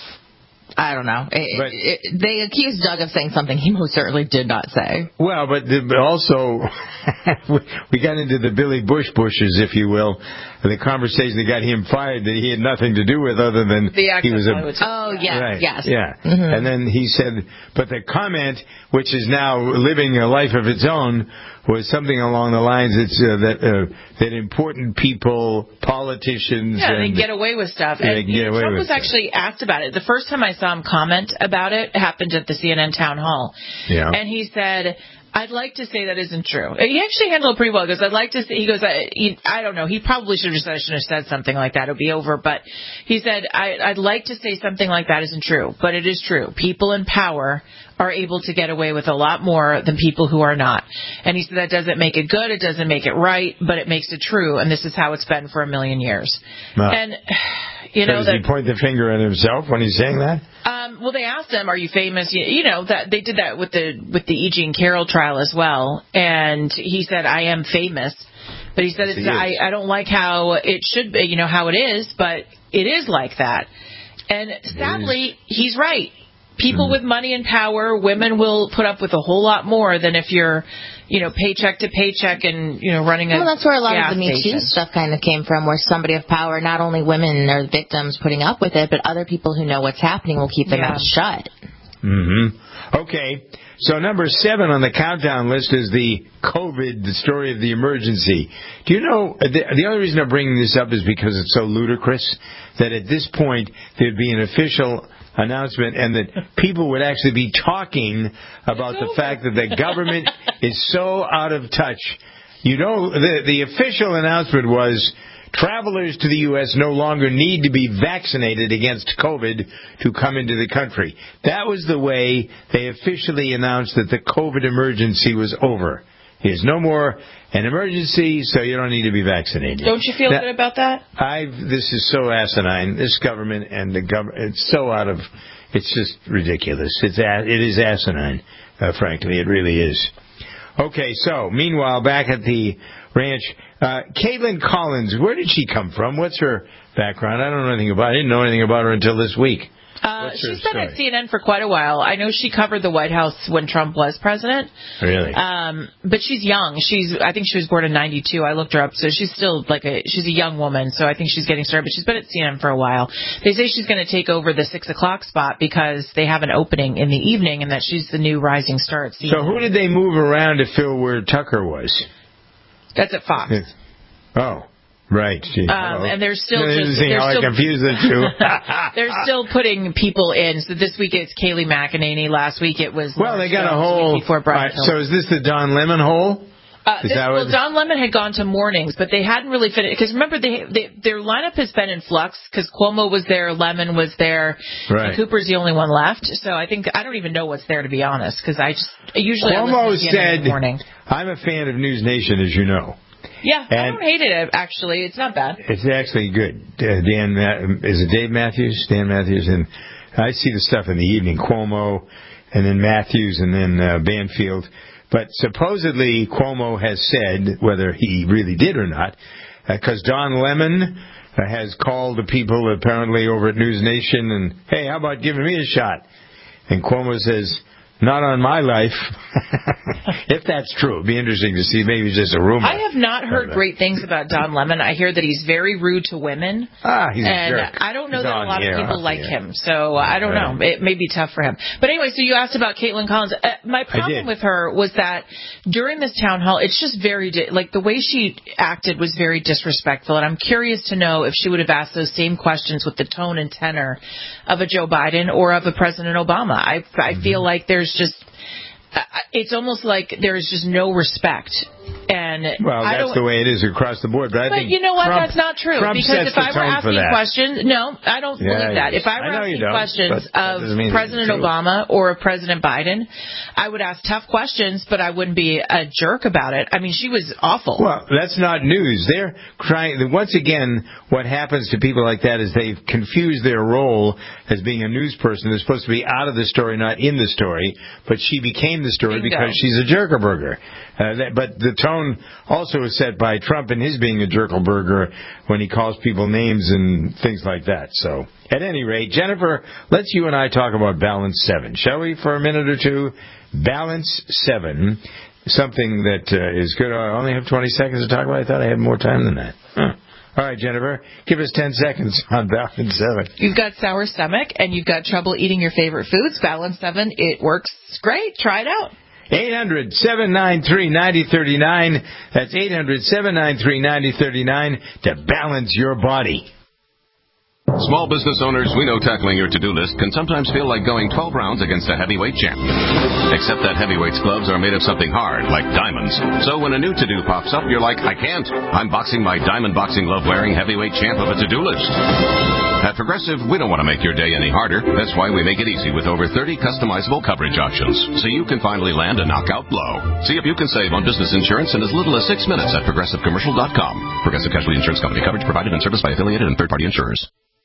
I don't know. It, but, it, they accused Doug of saying something he most certainly did not say. Well, but, the, but also, we got into the Billy Bush bushes, if you will, the conversation that got him fired that he had nothing to do with other than the he was a... Oh, yeah, right, yes. Yeah, mm-hmm. And then he said, but the comment, which is now living a life of its own, was something along the lines that's, uh, that uh, that important people, politicians... Yeah, and, they get away with stuff. Yeah, and they get away Trump with was stuff. actually asked about it. The first time I saw him comment about it happened at the C N N town hall. Yeah. And he said... I'd like to say that isn't true. He actually handled it pretty well. He goes, I'd like to say, he goes, I, he, I don't know. He probably should have just said, I shouldn't have said something like that. It'll be over. But he said, I, I'd like to say something like that isn't true. But it is true. People in power are able to get away with a lot more than people who are not. And he said that doesn't make it good. It doesn't make it right, but it makes it true. And this is how it's been for a million years. No. And, you so know, does that, he point the finger at himself when he's saying that? Um, well, they asked him, "Are you famous?" You, you know that they did that with the with the E. Jean Carroll trial as well, and he said, "I am famous," but he said, yes, it's, he "I I don't like how it should be, you know, how it is, but it is like that." And sadly, he's right. People mm-hmm. with money and power, women will put up with a whole lot more than if you're, you know, paycheck to paycheck and, you know, running a Well, that's where a lot gas of the Me station. Too stuff kind of came from, where somebody of power, not only women are the victims putting up with it, but other people who know what's happening will keep their Yeah. mouths shut. Mm-hmm. Okay. So number seven on the countdown list is the COVID, the story of the emergency. Do you know, the, the only reason I'm bringing this up is because it's so ludicrous that at this point there'd be an official announcement and that people would actually be talking about the fact that the government is so out of touch. You know, the, the official announcement was travelers to the U S no longer need to be vaccinated against COVID to come into the country. That was the way they officially announced that the COVID emergency was over. There's no more an emergency, so you don't need to be vaccinated. Don't you feel now, good about that? I've, this is so asinine. This government and the government, it's so out of, it's just ridiculous. It's it is asinine, uh, frankly. It really is. Okay, so meanwhile, back at the ranch, uh, Caitlin Collins, where did she come from? What's her background? I don't know anything about. I didn't know anything about her until this week. Uh, she's been at C N N for quite a while. I know she covered the White House when Trump was president. Really? Um, but she's young. She's, I think she was born in ninety-two. I looked her up, so she's still like a, she's a young woman. So I think she's getting started. But she's been at C N N for a while. They say she's going to take over the six o'clock spot because they have an opening in the evening, and that she's the new rising star at C N N. So who did they move around to fill where Tucker was? That's at Fox. Oh. Right. Gee, um, and they're still no, just they're how still, I confuse the two. They're still putting people in. So this week it's Kayleigh McEnany. Last week it was well, Lawrence they got Jones, a whole. week before Brian right, so is this the Don Lemon hole? Uh, is this, that well, what, Don Lemon had gone to mornings, but they hadn't really finished. Because remember, they, they, their lineup has been in flux. Because Cuomo was there, Lemon was there, right. and Cooper's the only one left. So I think I don't even know what's there, to be honest. Because I just usually Cuomo I listen to said, in the morning. I'm a fan of News Nation, as you know. Yeah, And I don't hate it, actually. It's not bad. It's actually good. Uh, Dan, Ma- is it Dave Matthews? Dan Matthews. And I see the stuff in the evening, Cuomo, and then Matthews, and then uh, Banfield. But supposedly Cuomo has said, whether he really did or not, because uh, Don Lemon uh, has called the people apparently over at News Nation and, hey, how about giving me a shot? And Cuomo says, not on my life. If that's true, it'd be interesting to see. Maybe it's just a rumor. I have not heard great things about Don Lemon. I hear that he's very rude to women. Ah, he's and a jerk. I don't know he's that a lot of people like him. So I don't know. It may be tough for him. But anyway, so you asked about Caitlin Collins. Uh, my problem with her was that during this town hall, it's just very, di- like the way she acted was very disrespectful. And I'm curious to know if she would have asked those same questions with the tone and tenor of a Joe Biden or of a President Obama. I, I mm-hmm. feel like there's just, it's almost like there's just no respect. And well, I that's don't, the way it is across the board. But, I but think you know what? Trump, that's not true. Trump because if I were asking that. questions, no, I don't yeah, believe that. Yes. If I were I asking questions that of President Obama or of President Biden, I would ask tough questions, but I wouldn't be a jerk about it. I mean, she was awful. Well, that's not news. They're trying. Once again, what happens to people like that is they've confused their role as being a news person. They're supposed to be out of the story, not in the story. But she became the story Bingo. because she's a jerkerburger. Uh, that, but the tone also is set by Trump in his being a jerkelburger when he calls people names and things like that. So, at any rate, Jennifer, let's you and I talk about Balance seven, shall we, for a minute or two? Balance seven, something that uh, is good. I only have twenty seconds to talk about. I thought I had more time than that. Huh. All right, Jennifer, give us ten seconds on Balance seven. You've got sour stomach and you've got trouble eating your favorite foods. Balance seven, it works great. Try it out. eight hundred, seven nine three, nine zero three nine. That's eight hundred, seven nine three, nine zero three nine to balance your body. Small business owners, we know tackling your to-do list can sometimes feel like going twelve rounds against a heavyweight champion. Except that heavyweight's gloves are made of something hard, like diamonds. So when a new to-do pops up, you're like, I can't. I'm boxing my diamond boxing glove-wearing heavyweight champ of a to-do list. At Progressive, we don't want to make your day any harder. That's why we make it easy with over thirty customizable coverage options, so you can finally land a knockout blow. See if you can save on business insurance in as little as six minutes at Progressive Commercial dot com. Progressive Casualty Insurance Company. Coverage provided and serviced by affiliated and third-party insurers.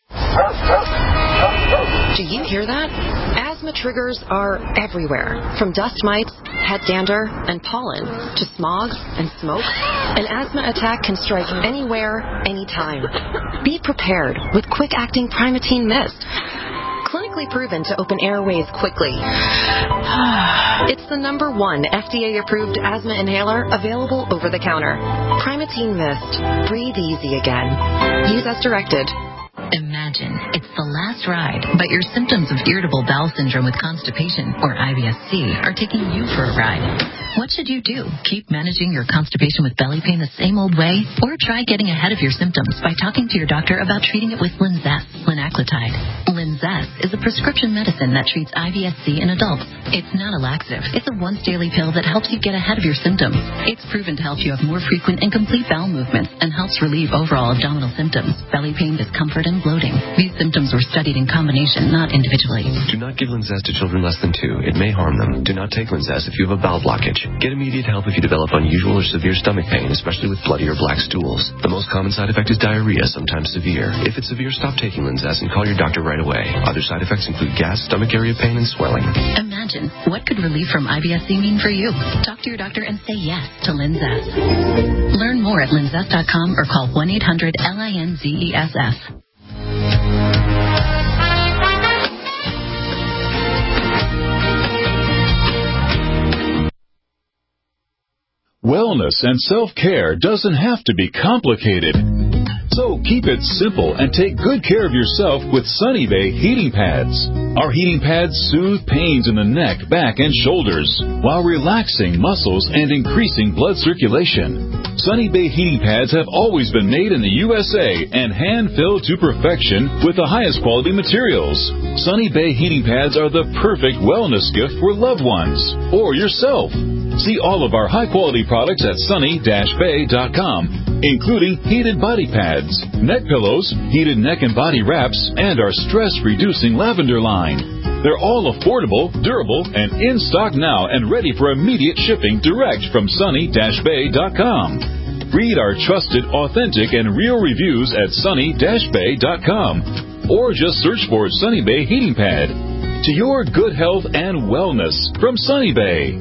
Do you hear that? Asthma triggers are everywhere, from dust mites, head dander, and pollen, to smog and smoke. An asthma attack can strike anywhere, anytime. Be prepared with quick-acting Primatene Mist. Clinically proven to open airways quickly. It's the number one F D A-approved asthma inhaler available over the counter. Primatene Mist. Breathe easy again. Use as directed. Imagine it's the last ride, but your symptoms of irritable bowel syndrome with constipation, or I B S C, are taking you for a ride. What should you do? Keep managing your constipation with belly pain the same old way? Or try getting ahead of your symptoms by talking to your doctor about treating it with Linzess, linaclotide. Linzess is a prescription medicine that treats I B S C in adults. It's not a laxative. It's a once-daily pill that helps you get ahead of your symptoms. It's proven to help you have more frequent and complete bowel movements and helps relieve overall abdominal symptoms, belly pain, discomfort, and bloating. These symptoms were studied in combination, not individually. Do not give Linzess to children less than two. It may harm them. Do not take Linzess if you have a bowel blockage. Get immediate help if you develop unusual or severe stomach pain, especially with bloody or black stools. The most common side effect is diarrhea, sometimes severe. If it's severe, stop taking Linzess and call your doctor right away. Other side effects include gas, stomach area pain, and swelling. Imagine, what could relief from I B S C mean for you? Talk to your doctor and say yes to Linzess. Learn more at linzess dot com or call one eight hundred L I N Z E S S. Wellness and self-care doesn't have to be complicated. So keep it simple and take good care of yourself with Sunny Bay heating pads. Our heating pads soothe pains in the neck, back, and shoulders while relaxing muscles and increasing blood circulation. Sunny Bay heating pads have always been made in the U S A and hand-filled to perfection with the highest quality materials. Sunny Bay heating pads are the perfect wellness gift for loved ones or yourself. See all of our high-quality products at sunny dash bay dot com, including heated body pads, neck pillows, heated neck and body wraps, and our stress-reducing lavender line. They're all affordable, durable, and in stock now and ready for immediate shipping direct from sunny dash bay dot com. Read our trusted, authentic, and real reviews at sunny dash bay dot com or just search for Sunny Bay Heating Pad. To your good health and wellness from Sunny Bay.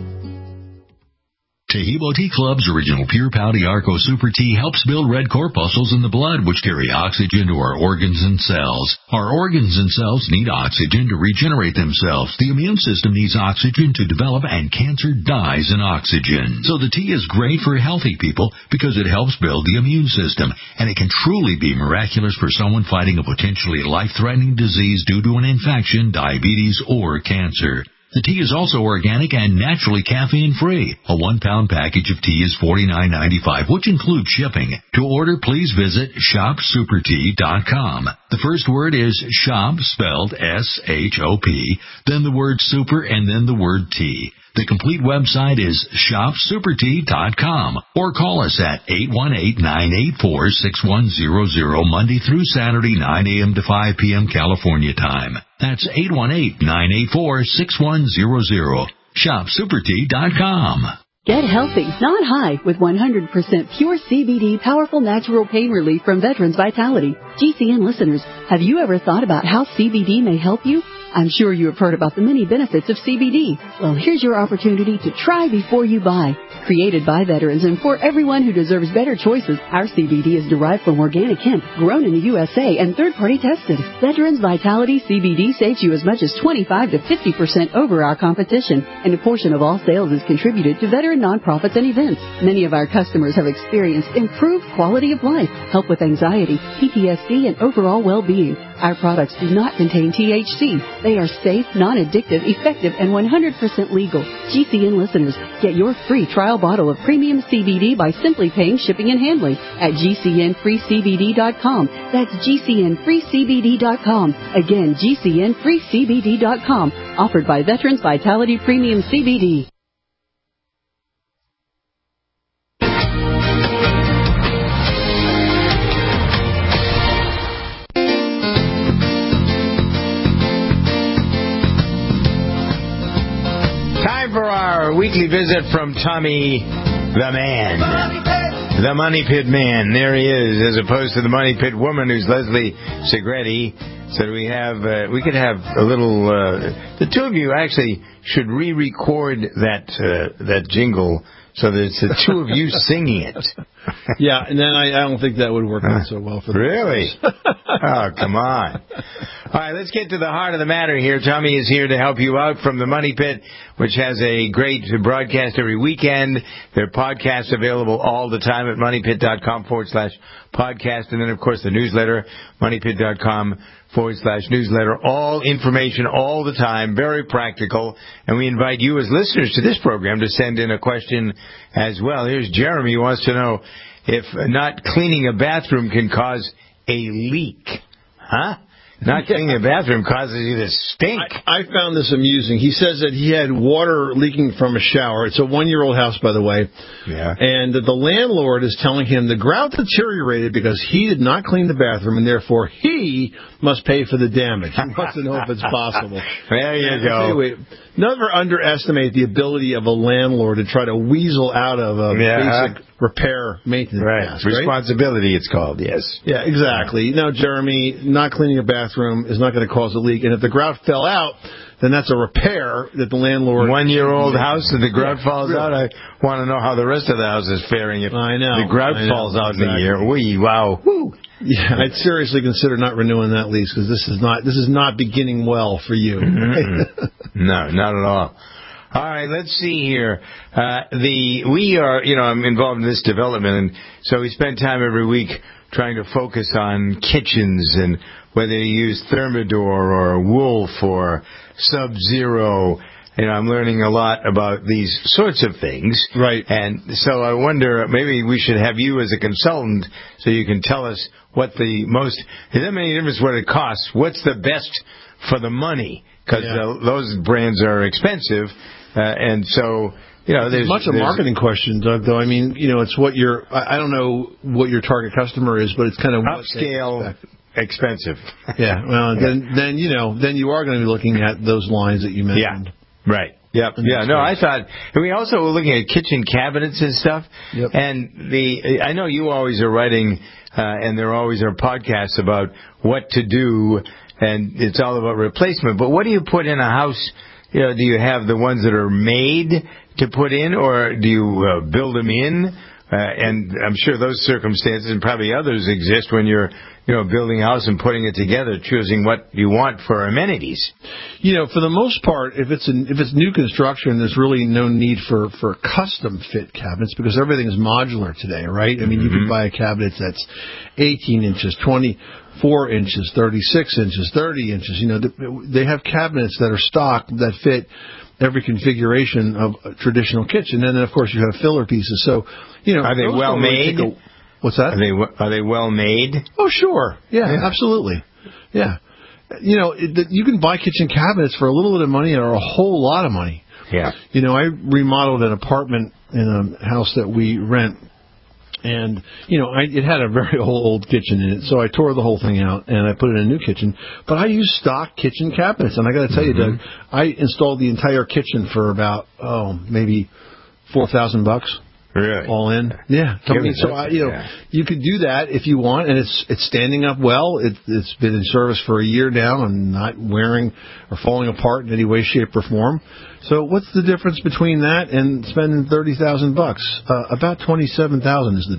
Tahibo Tea Club's original Pure Pouty Arco Super Tea helps build red corpuscles in the blood, which carry oxygen to our organs and cells. Our organs and cells need oxygen to regenerate themselves. The immune system needs oxygen to develop, and cancer dies in oxygen. So the tea is great for healthy people because it helps build the immune system, and it can truly be miraculous for someone fighting a potentially life-threatening disease due to an infection, diabetes, or cancer. The tea is also organic and naturally caffeine-free. A one-pound package of tea is forty-nine ninety-five, which includes shipping. To order, please visit shop super tea dot com. The first word is shop, spelled S H O P, then the word super, and then the word tea. The complete website is shop super tea dot com, or call us at eight one eight, nine eight four, six one zero zero Monday through Saturday, nine a.m. to five p.m. California time. That's eight one eight, nine eight four, six one zero zero. shop super tea dot com. Get healthy, not high, with one hundred percent pure C B D powerful natural pain relief from Veterans Vitality. G C N listeners, have you ever thought about how C B D may help you? I'm sure you have heard about the many benefits of C B D. Well, here's your opportunity to try before you buy. Created by veterans and for everyone who deserves better choices, our C B D is derived from organic hemp, grown in the U S A and third-party tested. Veterans Vitality C B D saves you as much as twenty-five to fifty percent over our competition, and a portion of all sales is contributed to veteran nonprofits and events. Many of our customers have experienced improved quality of life, help with anxiety, P T S D, and overall well-being. Our products do not contain T H C. They are safe, non-addictive, effective, and one hundred percent legal. G C N listeners, get your free trial bottle of premium C B D by simply paying shipping and handling at G C N free C B D dot com. That's G C N free C B D dot com. Again, G C N free C B D dot com. Offered by Veterans Vitality Premium C B D. For our weekly visit from Tommy the Man. The Money Pit Man. There he is, as opposed to the Money Pit Woman, who's Leslie Segretti. So we have, uh, we could have a little, uh, the two of you actually should re-record that, uh, that jingle so that it's the two of you singing it. Yeah, and then I, I don't think that would work out so well for them. Really? Oh, come on. All right, let's get to the heart of the matter here. Tommy is here to help you out from the Money Pit, which has a great broadcast every weekend. There are podcasts available all the time at moneypit.com forward slash podcast. And then, of course, the newsletter, moneypit.com forward slash newsletter. All information all the time, very practical. And we invite you as listeners to this program to send in a question as well. Here's Jeremy, who wants to know if not cleaning a bathroom can cause a leak. Huh? Not cleaning a bathroom causes you to stink. I, I found this amusing. He says that he had water leaking from a shower. It's a one-year-old house, by the way. Yeah. And that the landlord is telling him the grout deteriorated because he did not clean the bathroom, and therefore he must pay for the damage. He wants to know if it's possible. There you and go. Anyway, never underestimate the ability of a landlord to try to weasel out of a yeah. basic repair maintenance right. task. Responsibility, right? it's called, yes. Yeah, exactly. Now, Jeremy, not cleaning a bathroom is not going to cause a leak. And if the grout fell out, then that's a repair that the landlord... One-year-old house and the grout yeah, falls really. out. I want to know how the rest of the house is faring if I know, the grout I know, falls out exactly. in a year. Wee, wow. Woo. Yeah, I'd seriously consider not renewing that lease because this is not this is not beginning well for you. No, not at all. All right, let's see here. Uh, the we are, you know, I'm involved in this development, and so we spend time every week trying to focus on kitchens and whether you use Thermador or Wolf or Sub-Zero. You know, I'm learning a lot about these sorts of things. Right. And so I wonder, maybe we should have you as a consultant so you can tell us what the most, it doesn't make any difference what it costs. What's the best for the money? Because yeah. those brands are expensive. Uh, and so, you know, there's... It's much a marketing question, Doug, though. I mean, you know, it's what your, I don't know what your target customer is, but it's kind of... Upscale, expensive. Yeah, well, then, then, you know, then you are going to be looking at those lines that you mentioned. Yeah. Right, Yep. Yeah. No, I thought we also were looking at kitchen cabinets and stuff. Yep. And the I know you always are writing, uh, and there always are podcasts about what to do, and it's all about replacement. But what do you put in a house? You know, do you have the ones that are made to put in, or do you uh, build them in? Uh, and I'm sure those circumstances and probably others exist when you're, you know, building a house and putting it together, choosing what you want for amenities. You know, for the most part, if it's an, if it's new construction, there's really no need for, for custom fit cabinets because everything is modular today, right? I mean, mm-hmm. you can buy a cabinet that's eighteen inches, twenty-four inches, thirty-six inches, thirty inches. You know, they have cabinets that are stock that fit every configuration of a traditional kitchen. And then, of course, you have filler pieces. So, you know, are they well made? A, what's that? Are they are they well made? Oh, sure. Yeah, yeah. Absolutely. Yeah. You know, it, you can buy kitchen cabinets for a little bit of money or a whole lot of money. Yeah. You know, I remodeled an apartment in a house that we rent. And, you know, I, it had a very old, old kitchen in it, so I tore the whole thing out and I put in a new kitchen. But I used stock kitchen cabinets, and I got to tell mm-hmm. you, Doug, I installed the entire kitchen for about, oh, maybe four thousand bucks. Really? All in. Yeah. I mean, so, I, you know, yeah. you could do that if you want, and it's it's standing up well. It, it's been in service for a year now and not wearing or falling apart in any way, shape, or form. So what's the difference between that and spending thirty thousand bucks? Uh, about twenty-seven thousand is the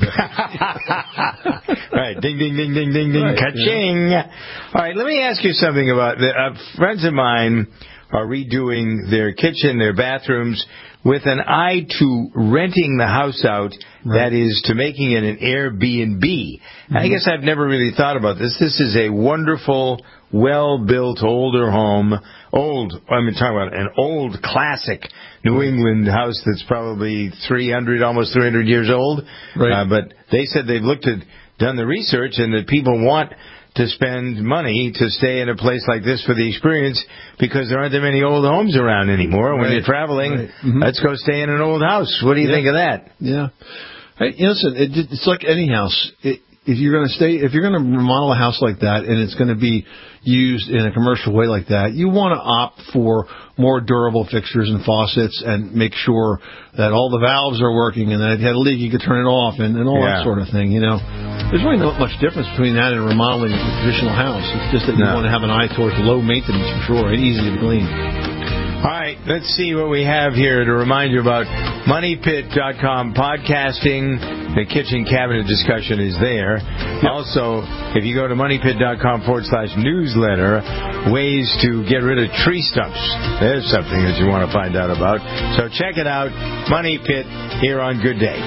difference. Right. Ding, ding, ding, ding, ding, ding. Right. Ka-ching. Yeah. All right. Let me ask you something about the, uh, friends of mine are redoing their kitchen, their bathrooms, with an eye to renting the house out, right. That is, to making it an Airbnb. Mm-hmm. I guess I've never really thought about this. This is a wonderful, well-built, older home. Old, I'm talking about an old, classic New England house that's probably three hundred, almost three hundred years old. Right. Uh, but they said they've looked at, done the research, and that people want to spend money to stay in a place like this for the experience because there aren't that many old homes around anymore. Right. When you're traveling, right. mm-hmm. let's go stay in an old house. What do you yeah. think of that? Yeah. Hey, listen, it, it's like any house. It, if you're going to stay, if you're going to remodel a house like that and it's going to be used in a commercial way like that, you want to opt for more durable fixtures and faucets and make sure that all the valves are working and that if you had a leak, you could turn it off and, and all yeah. that sort of thing, you know. There's really not much difference between that and remodeling a traditional house. It's just that you no. want to have an eye towards low maintenance for sure and easy to clean. All right, let's see what we have here to remind you about money pit dot com podcasting. The kitchen cabinet discussion is there. Yep. Also, if you go to money pit dot com forward slash newsletter, ways to get rid of tree stumps. There's something that you want to find out about. So check it out, Money Pit, here on Good Day.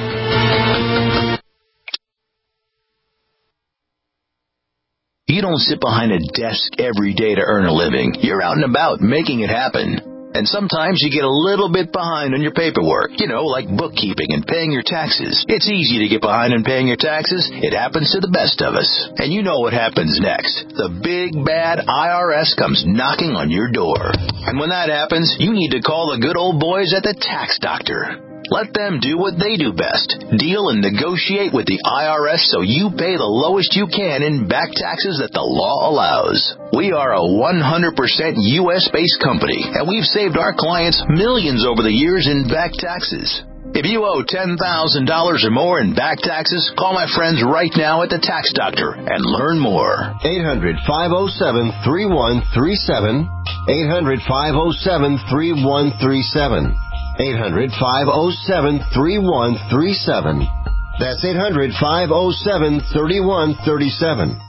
You don't sit behind a desk every day to earn a living. You're out and about making it happen. And sometimes you get a little bit behind on your paperwork, you know, like bookkeeping and paying your taxes. It's easy to get behind on paying your taxes. It happens to the best of us. And you know what happens next. The big, bad I R S comes knocking on your door. And when that happens, you need to call the good old boys at the Tax Doctor. Let them do what they do best. Deal and negotiate with the I R S so you pay the lowest you can in back taxes that the law allows. We are a one hundred percent U S-based company, and we've saved our clients millions over the years in back taxes. If you owe ten thousand dollars or more in back taxes, call my friends right now at the Tax Doctor and learn more. eight hundred, five oh seven, three one three seven. eight hundred, five oh seven, three one three seven. eight hundred, five oh seven, three one three seven. That's eight hundred, five oh seven, three one three seven.